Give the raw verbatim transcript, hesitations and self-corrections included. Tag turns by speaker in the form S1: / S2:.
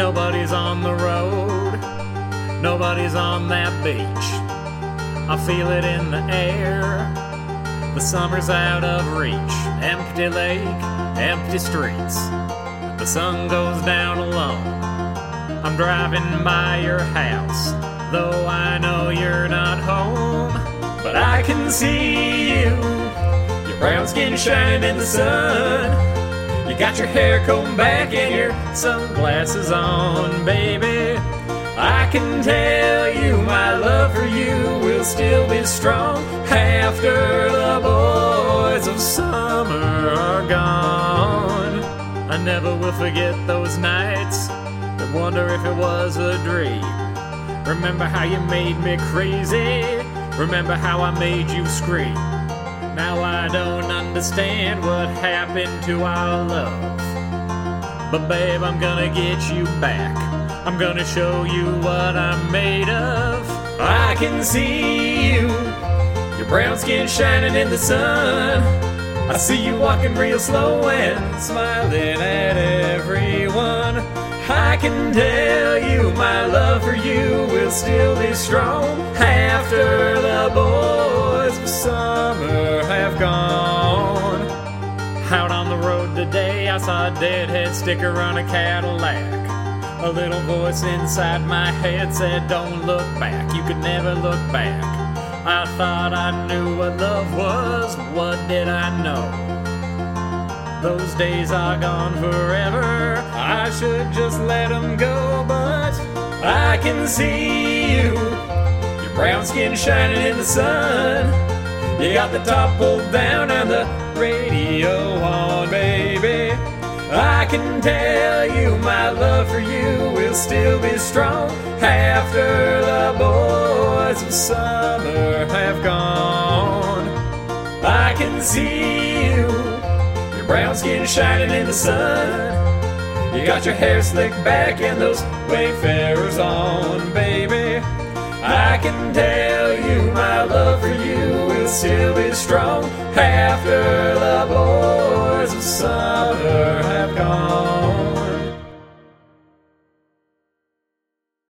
S1: Nobody's on the road, nobody's on that beach. I feel it in the air, the summer's out of reach. Empty lake, empty streets, the sun goes down alone. I'm driving by your house, though I know you're not home. But I can see you, your brown skin shining in the sun. You got your hair combed back and your sunglasses on, baby. I can tell you my love for you will still be strong after the boys of summer are gone. I never will forget those nights that wonder if it was a dream. Remember how you made me crazy, remember how I made you scream. Now I don't understand what happened to our love, but babe, I'm gonna get you back. I'm gonna show you what I'm made of. I can see you, your brown skin shining in the sun. I see you walking real slow and smiling at everyone. I can tell you my love for you will still be strong after the boys of summer have gone. Out on the road today, I saw a deadhead sticker on a Cadillac. A little voice inside my head said, don't look back, you could never look back. I thought I knew what love was, what did I know? Those days are gone forever, I should just let them go. But I can see you, your brown skin shining in the sun. You got the top pulled down and the radio on, baby. I can tell you my love for you will still be strong after the boys of summer have gone. I can see you, your brown skin shining in the sun. You got your hair slicked back and those Wayfarers on, baby. I can tell you my love for you will still be strong after the boys of summer have gone.